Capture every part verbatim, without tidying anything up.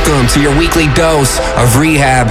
Welcome to your weekly dose of rehab.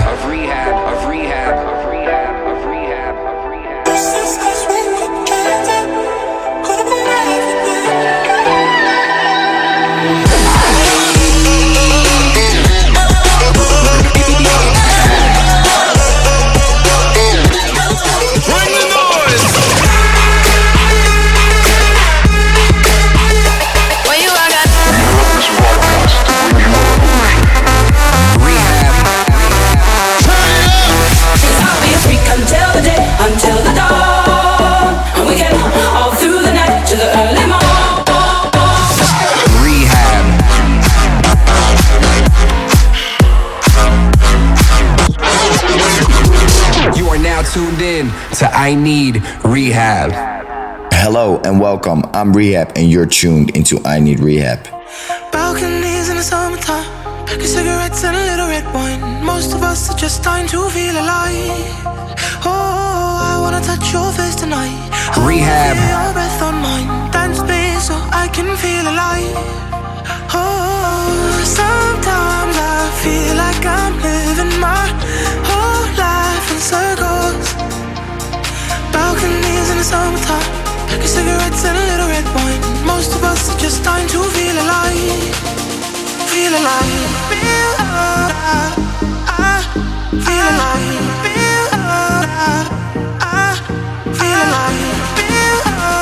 Tuned in to I Need Rehab. Hello and welcome. I'm Rehab and you're tuned into I Need Rehab. Balconies in the summertime, pack of cigarettes and a little red wine. Most of us are just dying to feel alive. Oh, I wanna touch your face tonight. Rehab. Feel your breath on mine. Dance space so I can feel alive. Oh, sometimes I feel like I'm living my whole life in circles. Balconies in the summertime, pack of cigarettes and a little red wine. Most of us are just dying to feel alive. Feel alive. Feel alive. Feel alive. Feel alive. Feel alive. Feel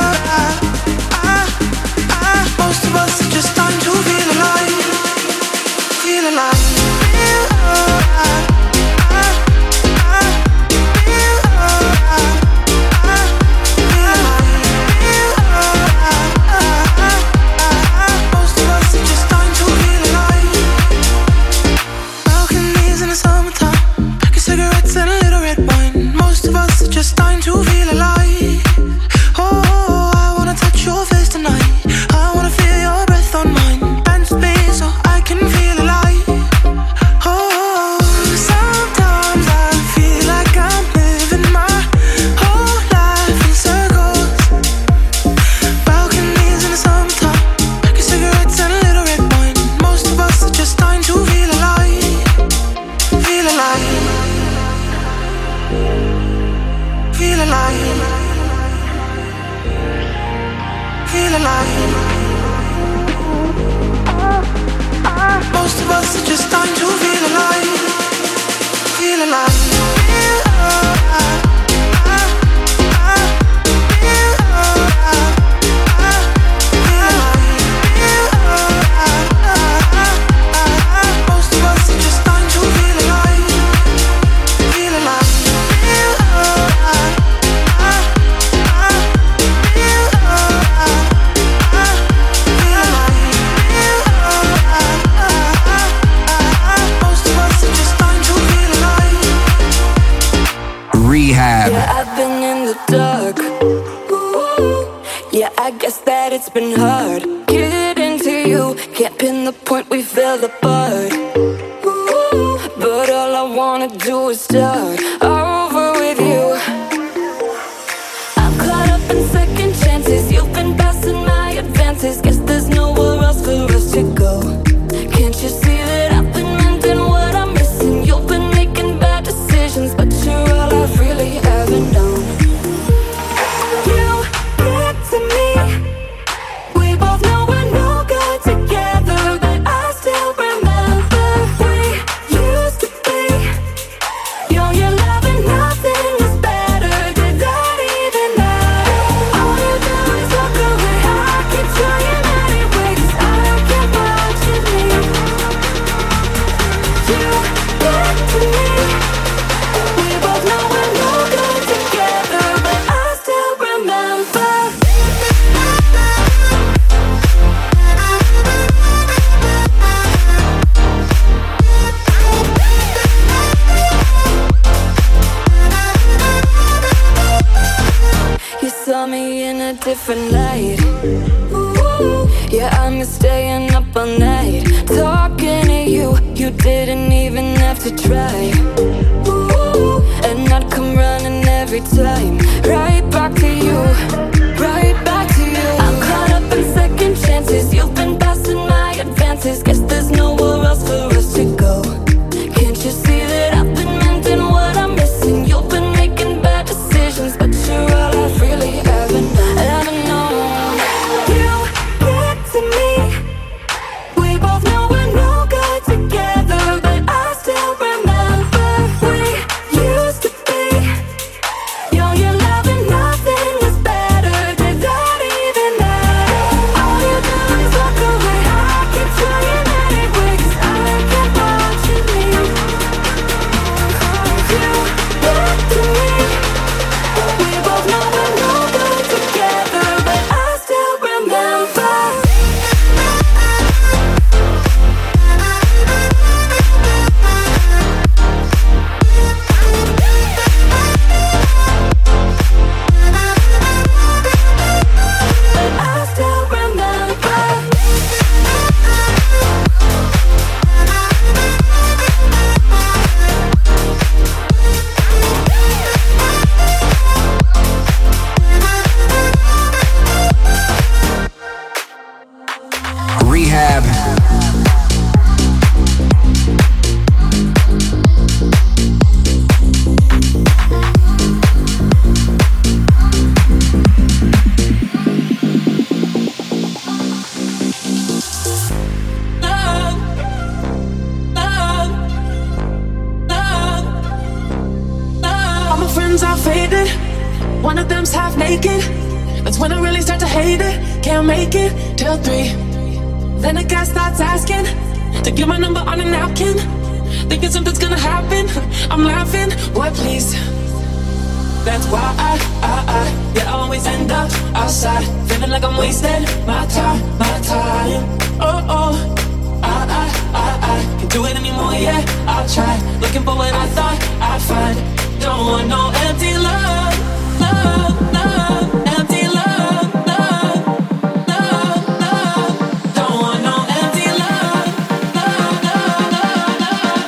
alive. Most of us are just dying to feel alive. Feel alive. Feel alive. Just dying to feel alive. Oh, I wanna touch your face tonight. I wanna feel your breath on mine. Dance space so I can feel alive. Oh, sometimes I feel like I'm living my whole life in circles. Balconies in the summertime, pack of cigarettes and a little red wine. Most of us are just dying to feel alive. Feel alive. Feel alive. Feel alive. Most of us are just dying to feel alive. Feel alive. Feel alive. Feel alive. Feel alive. Most of us are just dying to feel alive. Feel alive. Feel alive. Rehab. Yeah, I've been in the dark. Ooh, yeah, I guess that it's been hard getting to you. Can't pin the point, we fell apart. Ooh, but all I wanna do is start over with you. I'm caught up in second chances. You've been passing my advances. Guess there's nowhere else for us to go. Can't you see that I've been mending what I'm missing? You've been making bad decisions, but you're all I've really ever known. You get to me. We both know we're no good together, but I still remember we used to be. Yo, you're loving nothing is better. Did that even matter? All you do is walk away. I keep trying anyway, 'cause I don't care what you need. You get to me. We both know we're no good together, but I still remember. You saw me in a different light. Ooh, yeah, I'm staying up all night talking to you. You didn't even have to try. Ooh, and I'd come running every time. Right back to you, right back to you. I'm caught up in second chances. You've been passing my advances. Guess there's nowhere else for us to go. one of them's half naked. That's when I really start to hate it. Can't make it till three. Then a guy starts asking to get my number on a napkin, thinking something's gonna happen. I'm laughing, boy, please. That's why I, I, I, yeah, always end up outside, feeling like I'm wasting my time, my time. Oh, oh, I, I, I, I can't do it anymore, yeah, I'll try. Looking for what I thought I'd find. Don't want no empty love, love, love, empty love, love, love, love. Don't want no empty love, love, love, love, love,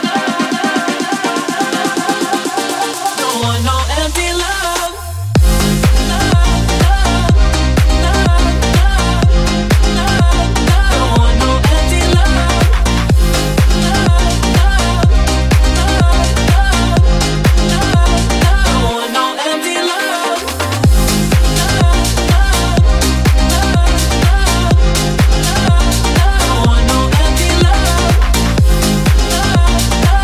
love. Don't want no empty love, love, love, love, love, love. Don't want no empty love, love, love, love, love, love. Don't want no empty love, love, love, love, love. Don't want no empty love, love,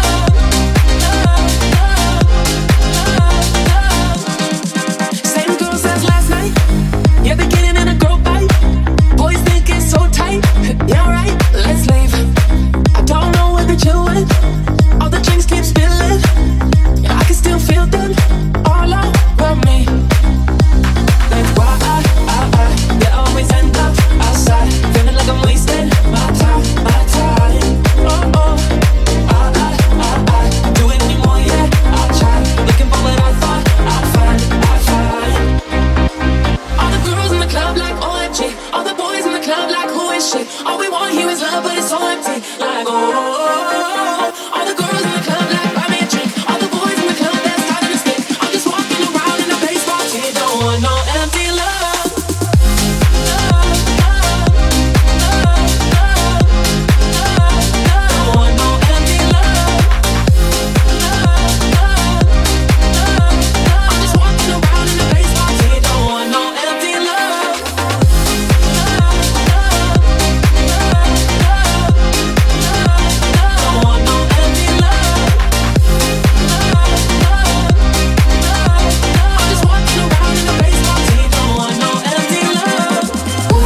love, love, love. Same girls as last night. Yeah, they're getting in a girl fight. Boys think it's so tight. Yeah, right, let's leave. I don't know what they're chewing. All the drinks keep spilling. Yeah, I can still feel them all over me. That's why I, I, I, yeah, always end up outside, feeling like I'm wasting my time, my time. Oh, oh, I, I, I, I can't do it anymore, yeah, I'll try. Looking for what I thought I'd find, I'd find. All the girls in the club like O M G. All the boys in the club like who is she? All we want here is love, but it's so empty. Like oh, all the girls in the club like buy me a drink. All the boys in the club they're starting to stink. I'm just walking around in a baseball tee. Don't want no empty love, love, love, love, love, love. Don't want no empty love, love, love, love, love. I'm just walking around in a baseball tee. Don't want no empty love, love, love, love, love, love. Don't want no empty love, love, love, love, love. I'm just walking around in a baseball tee. Don't want no empty love. Don't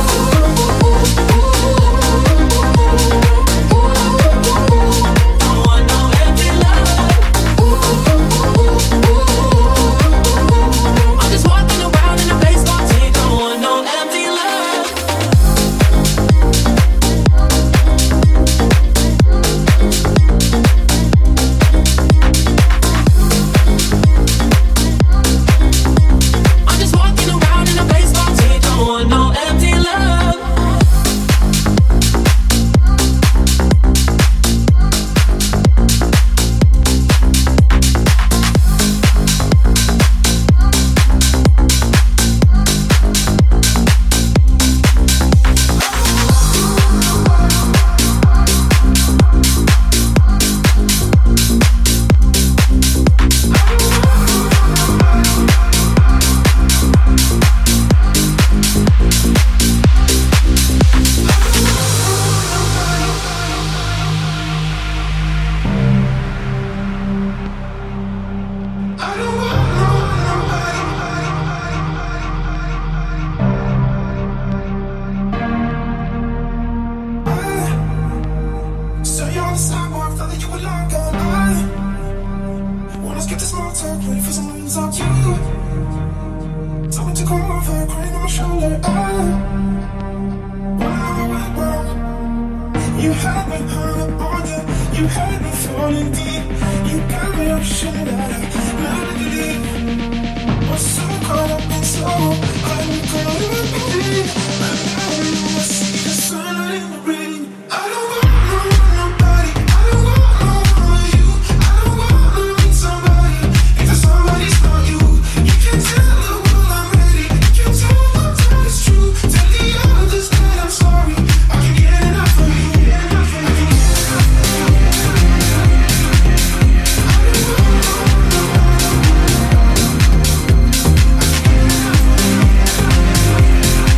want no empty love. I'm just walking around in a baseball tee. Don't want no empty love. I'm just walking around in a baseball tee. Don't want no empty love. So you're on the sidewalk, thought that you were long gone. I wanna skip the small talk, waiting for some news on you. Someone to come over, crying on my shoulder. I wanna know what went wrong. You had me hung up on you, you had me falling deep. You got me ocean out of melody. Was so caught up in slow, I'm caught up in deep. And now I see the sun in the rain. I don't want no nobody. I don't want no you. I don't want to meet somebody. If the somebody's not you, you can tell the world I'm ready. You can tell the time it's true. Tell the others that I'm sorry. I can get enough of you. I can get enough of you. I don't want no nobody.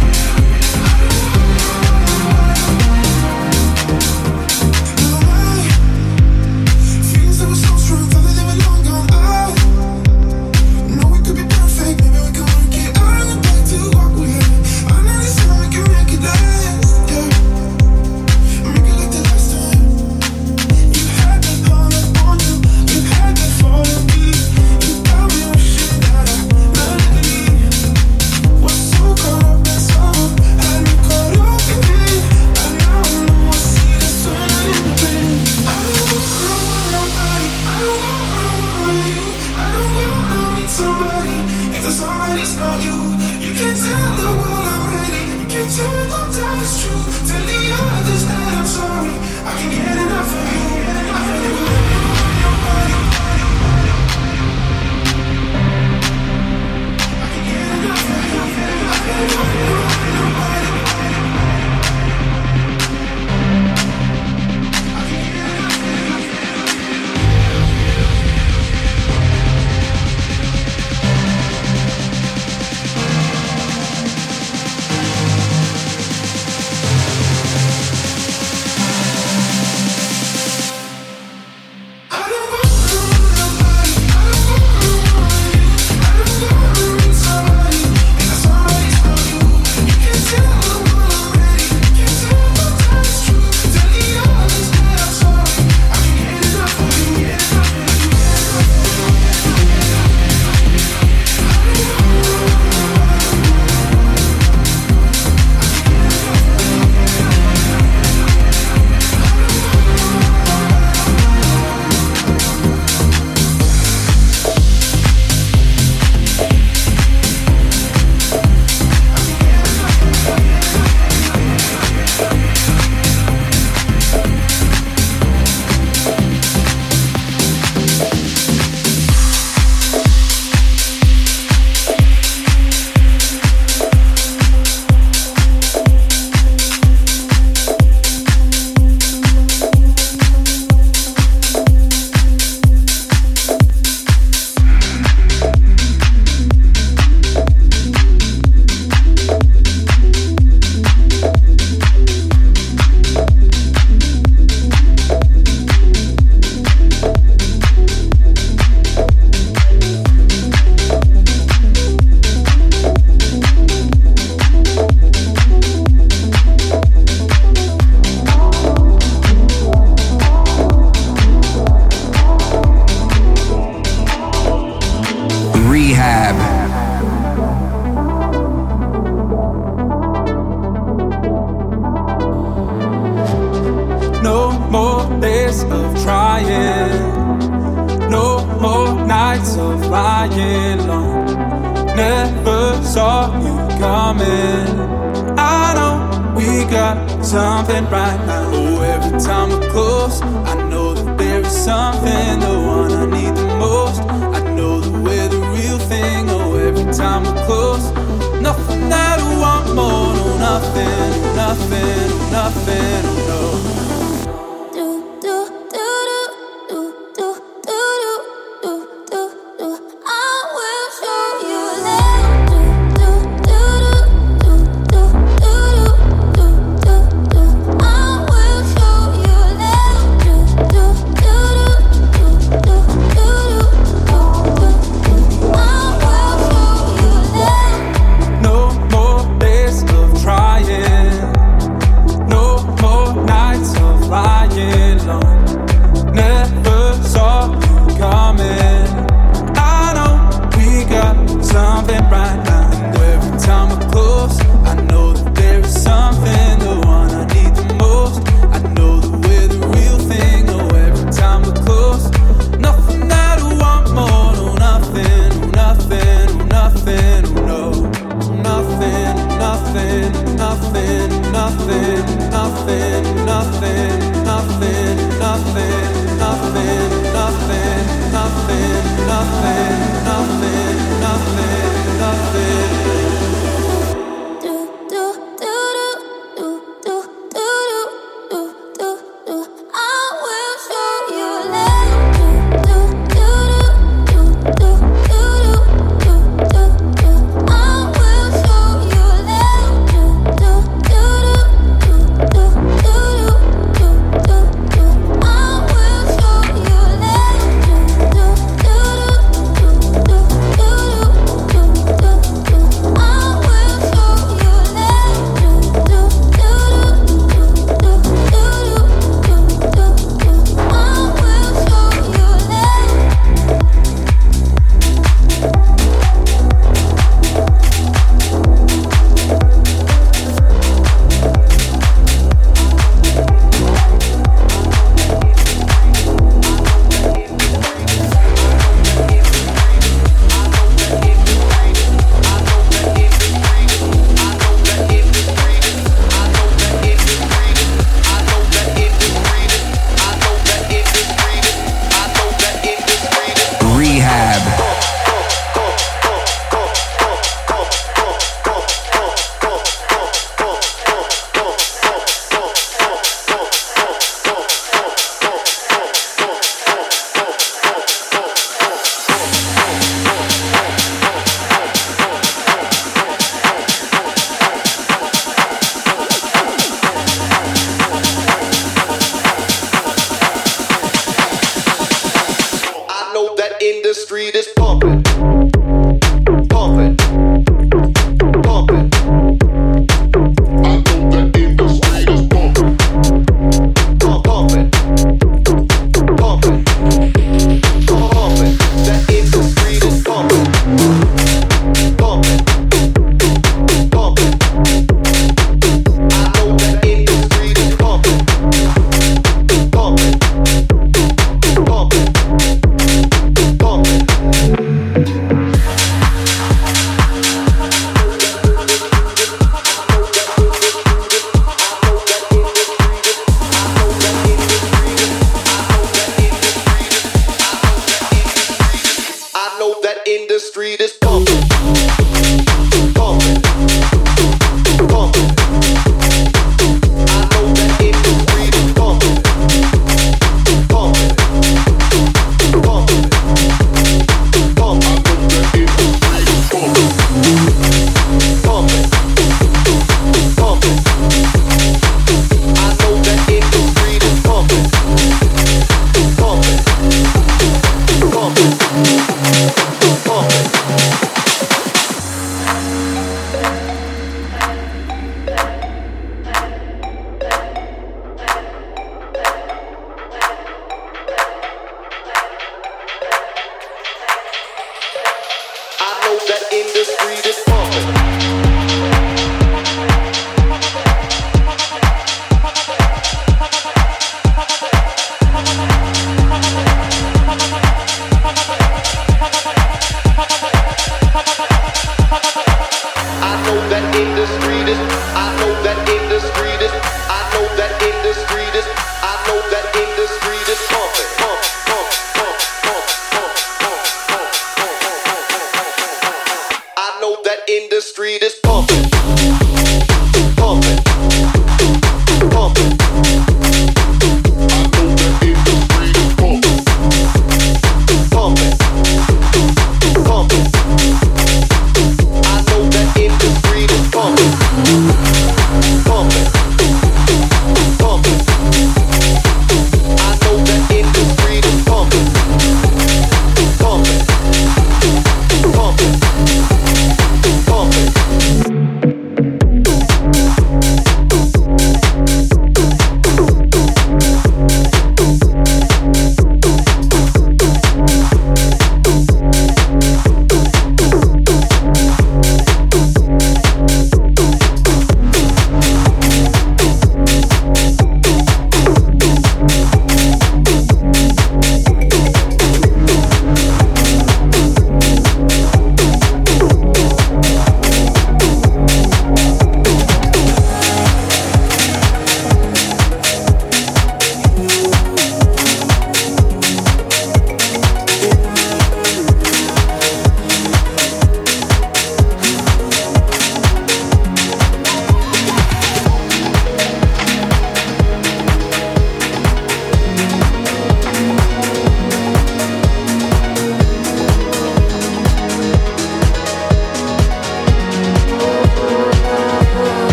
days of trying, no more nights of lying long. Never saw you coming. I know we got something right now. Oh, every time we're close, I know that there is something, the one I need the most. I know that we're the real thing. Oh, every time we're close, nothing that I want more. No, nothing, nothing, nothing, no.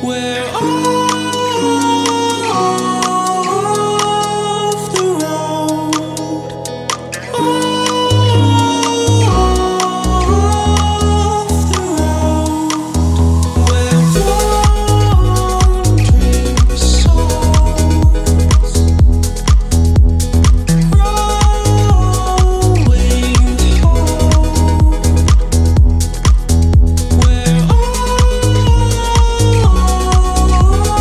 We're all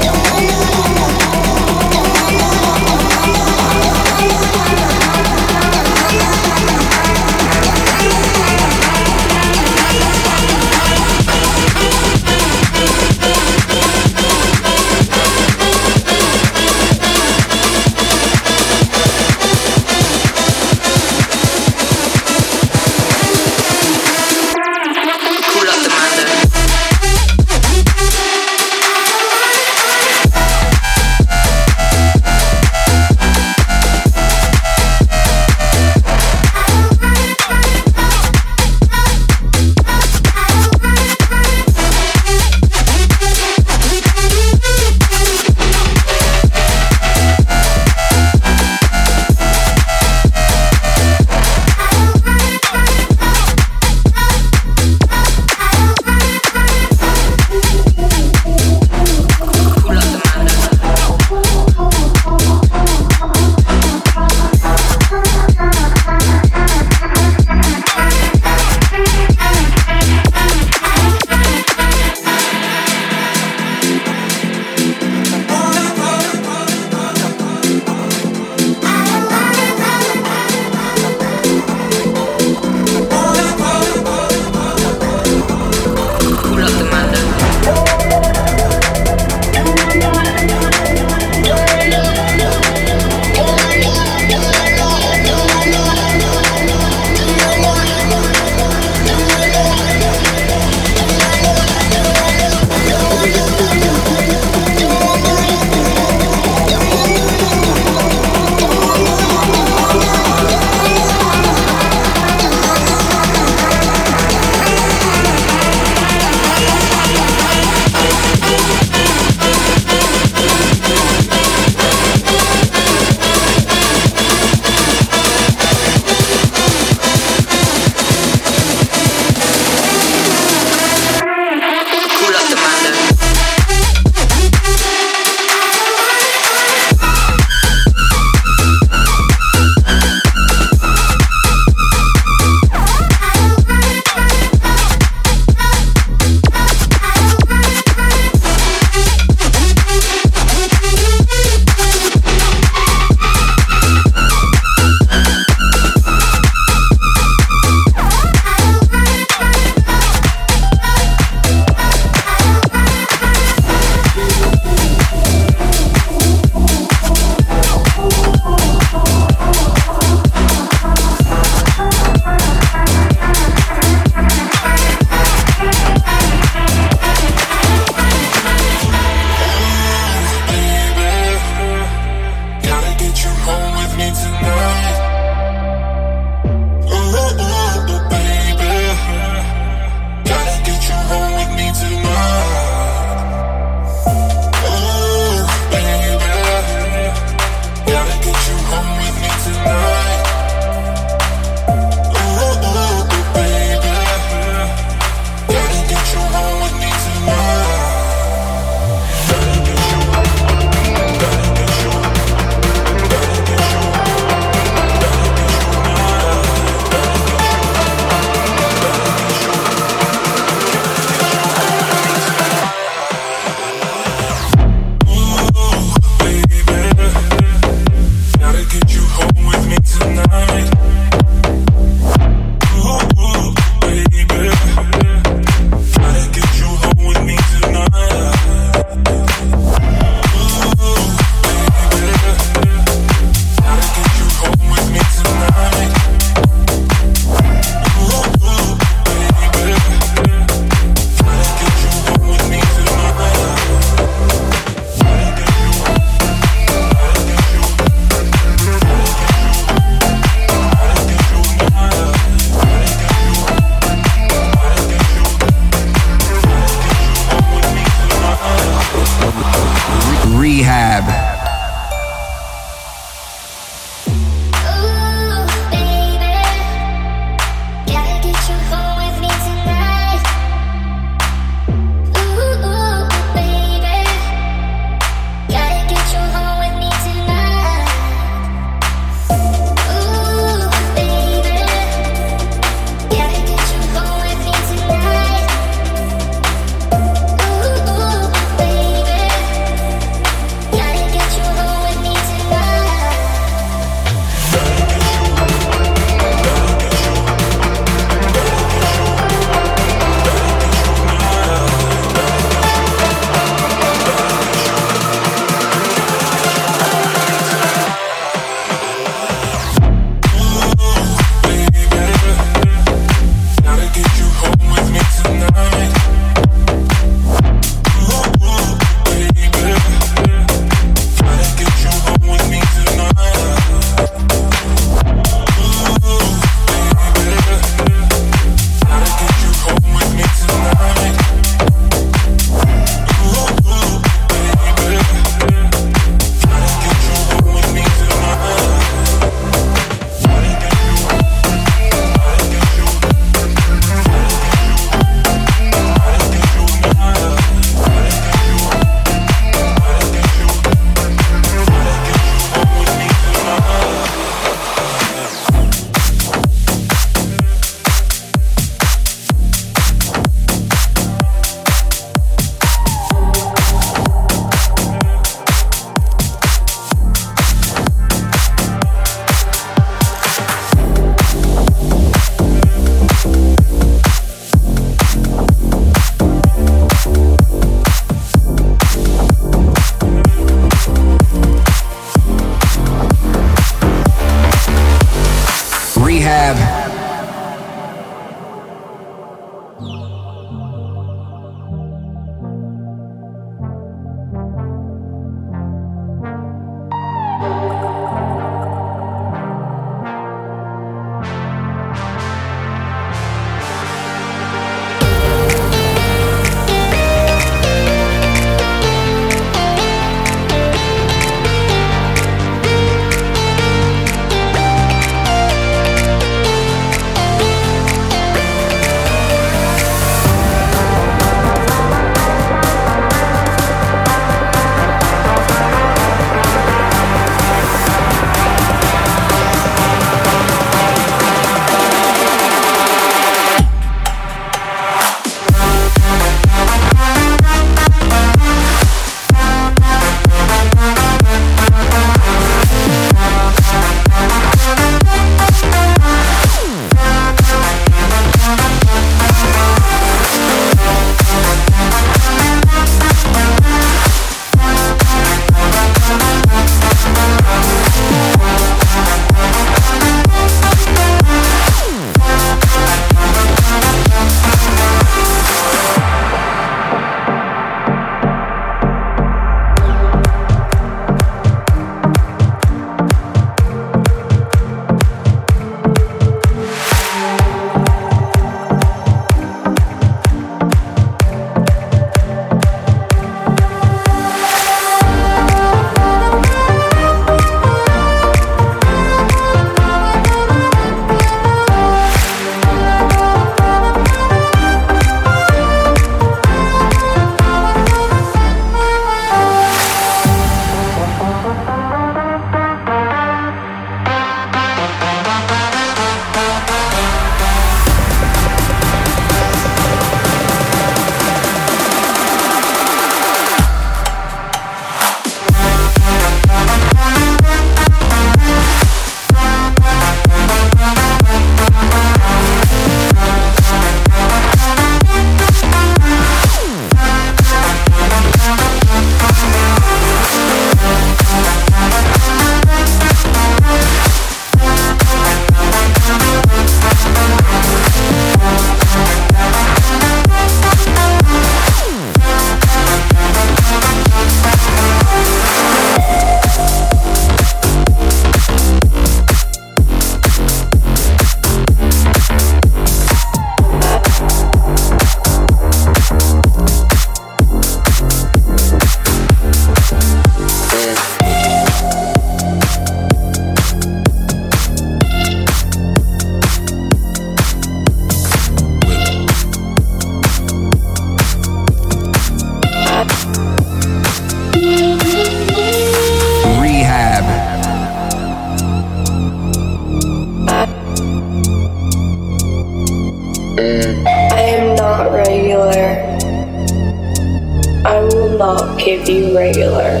give you regular.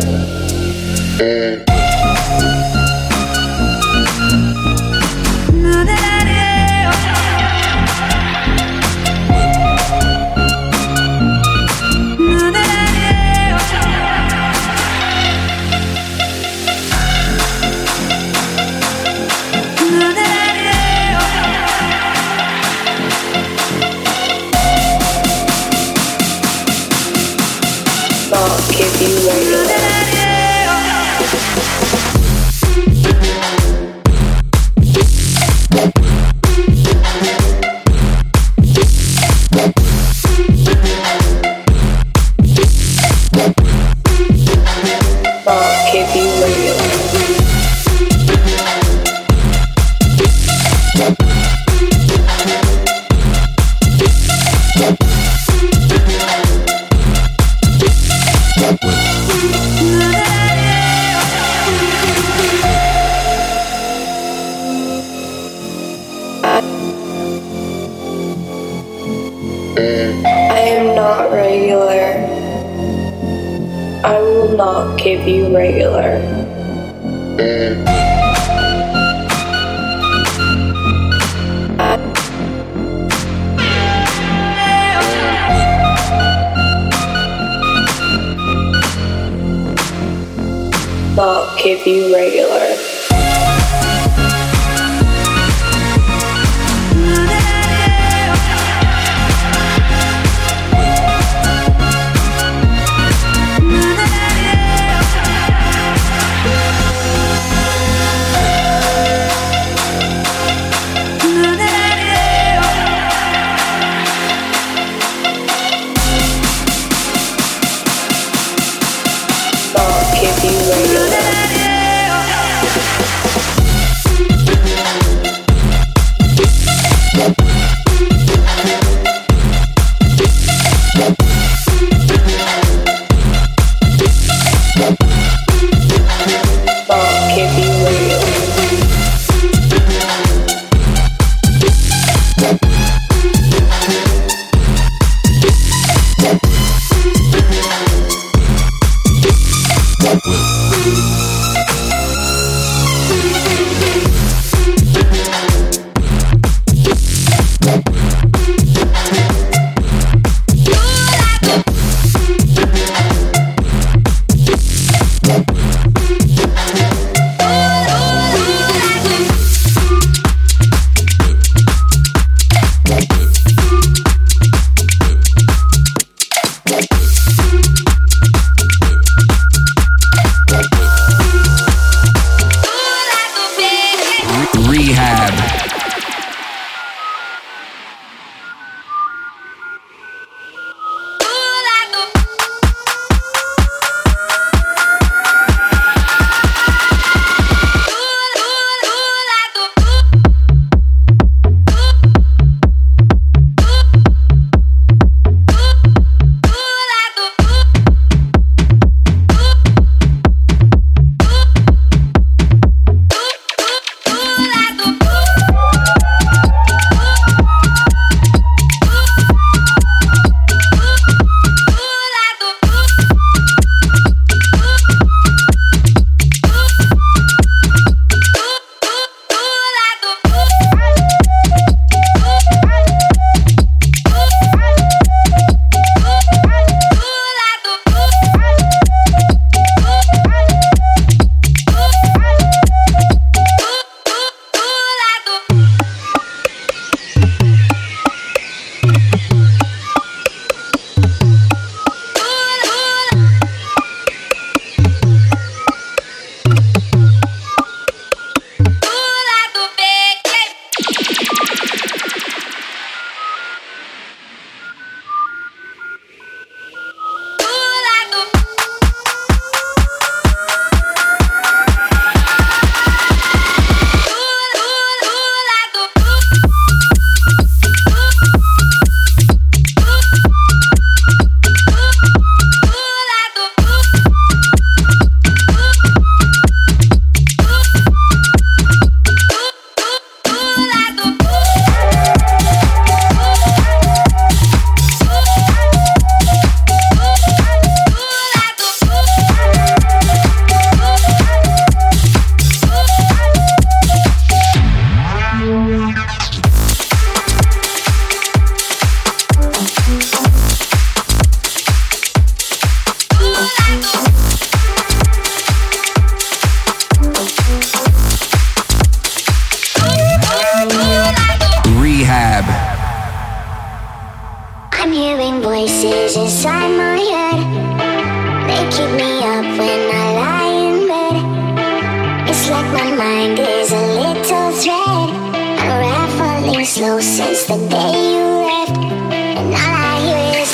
Not give you regular. Not give you regular. I am not regular. I will not give you regular. Not give you regular. Not give you regular. inside my head. They keep me up when I lie in bed. It's like my mind is a little thread, unraveling slow since the day you left. And all I hear is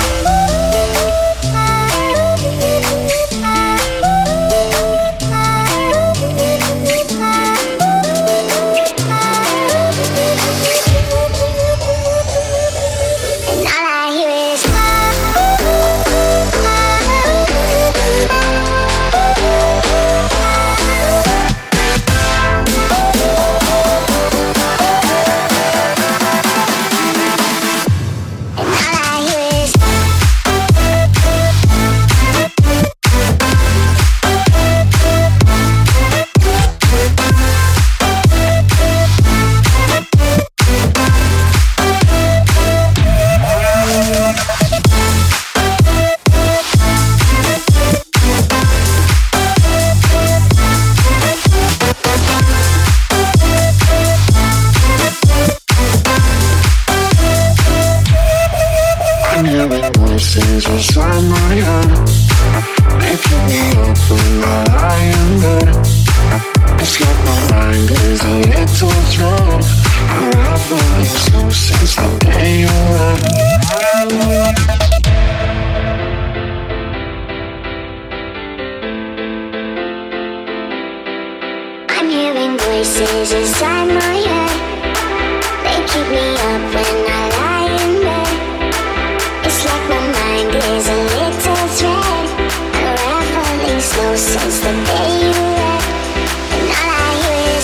voices inside my head. They keep me up when I lie in bed. It's like my mind is a little thread, unraveling slow since the day you left. I'm hearing voices inside my head. They keep me up when I lie in bed. It's like my mind is a little thread, unraveling slow since the day you left. And all I hear is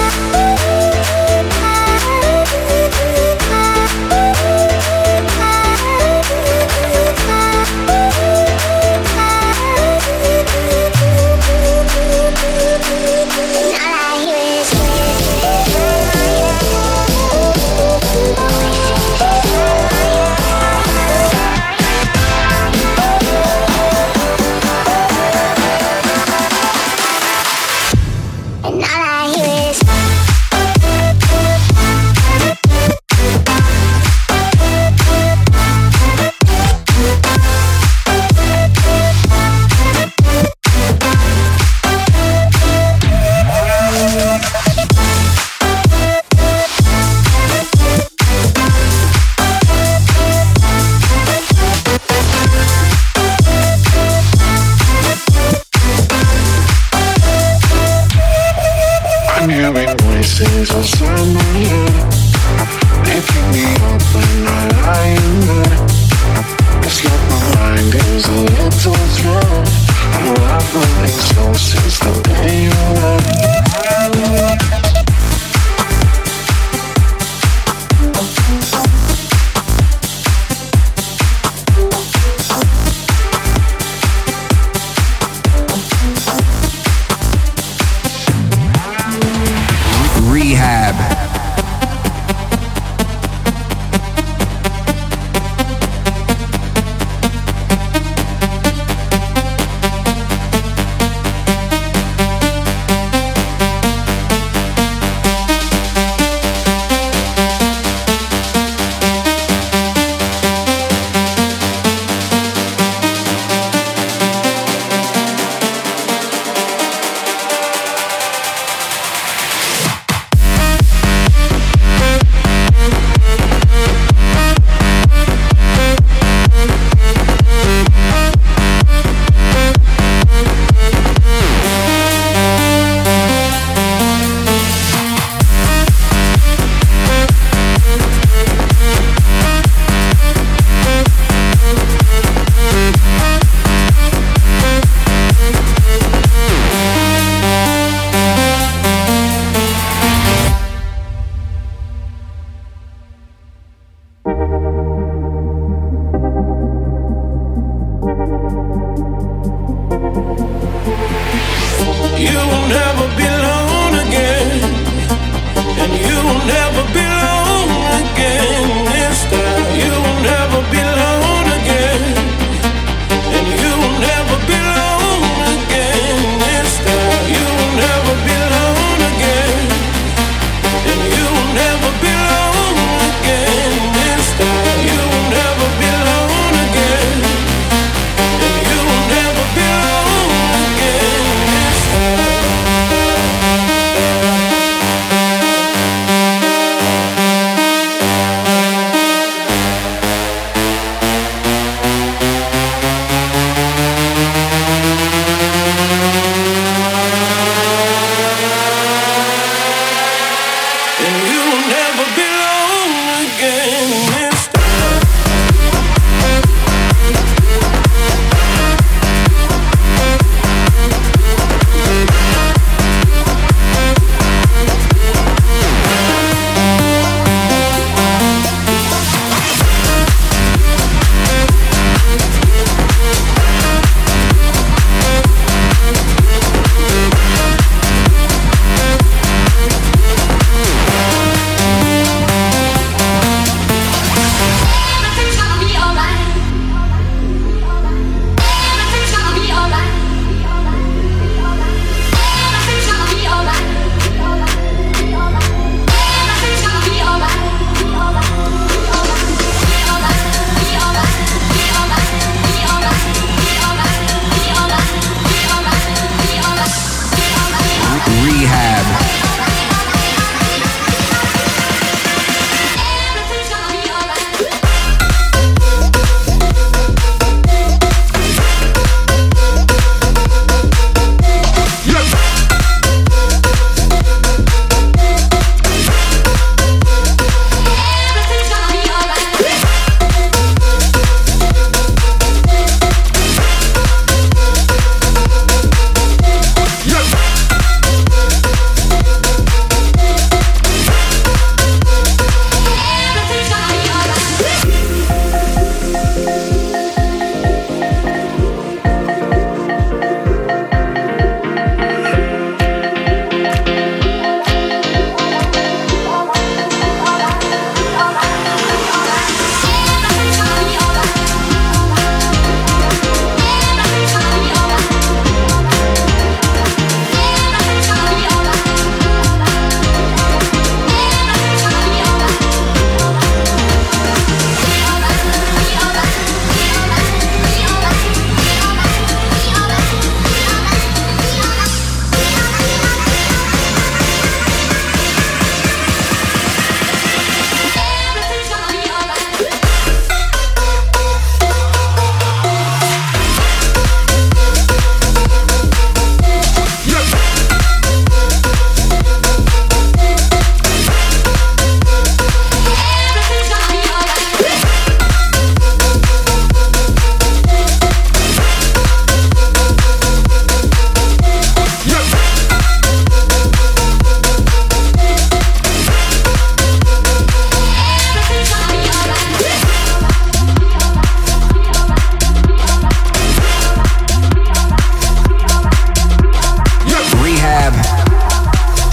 voices inside my head. They pick me up when I lie in bed. It's like my mind is a little thread, unraveling slow since the day you left. Rehab.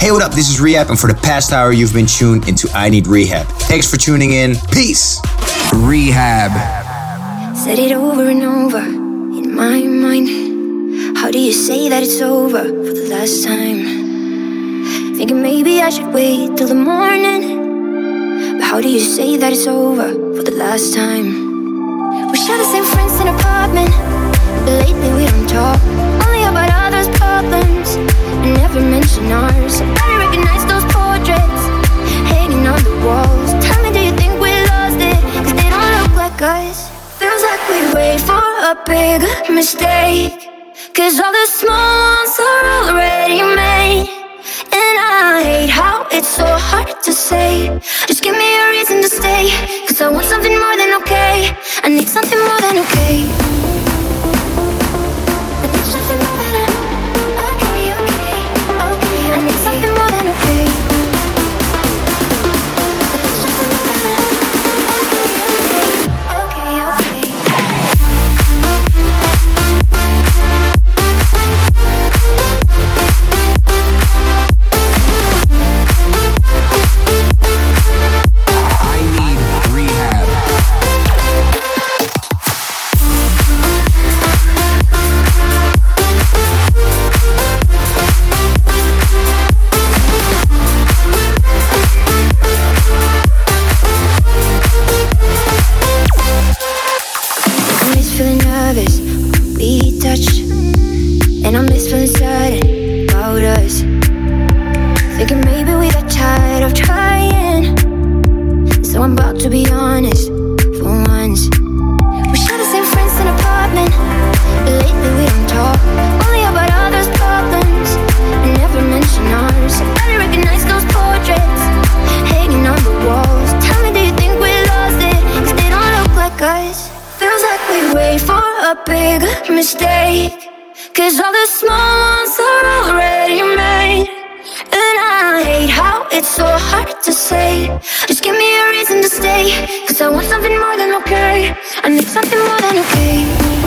Hey, what up? This is Rehab, and for the past hour, you've been tuned into I Need Rehab. Thanks for tuning in. Peace. Rehab. Said it over and over in my mind. How do you say that it's over for the last time? Thinking maybe I should wait till the morning. But how do you say that it's over for the last time? We share the same friends in an apartment, but lately we don't talk. Only about others' problems and never mention ours. I recognize those portraits hanging on the walls. Tell me, do you think we lost it? Cause they don't look like us. Feels like we wait for a big mistake, cause all the small ones are already made. And I hate how it's so hard to say. Just give me a reason to stay, cause I want something more than okay. I need something more than okay. I need something more than okay, okay, okay. I need something more than okay. I need something more than okay, okay, okay. And I miss feeling sudden about us. Thinking maybe we got tired of trying. So I'm about to be honest for once. We share the same friends in an apartment, but lately we don't talk. Only about others' problems and never mention ours. I recognize those portraits hanging on the walls. Tell me, do you think we lost it? Cause they don't look like us. Feels like we wait for a big mistake, cause all the small ones are already made. And I hate how it's so hard to say. Just give me a reason to stay, cause I want something more than okay. I need something more than okay.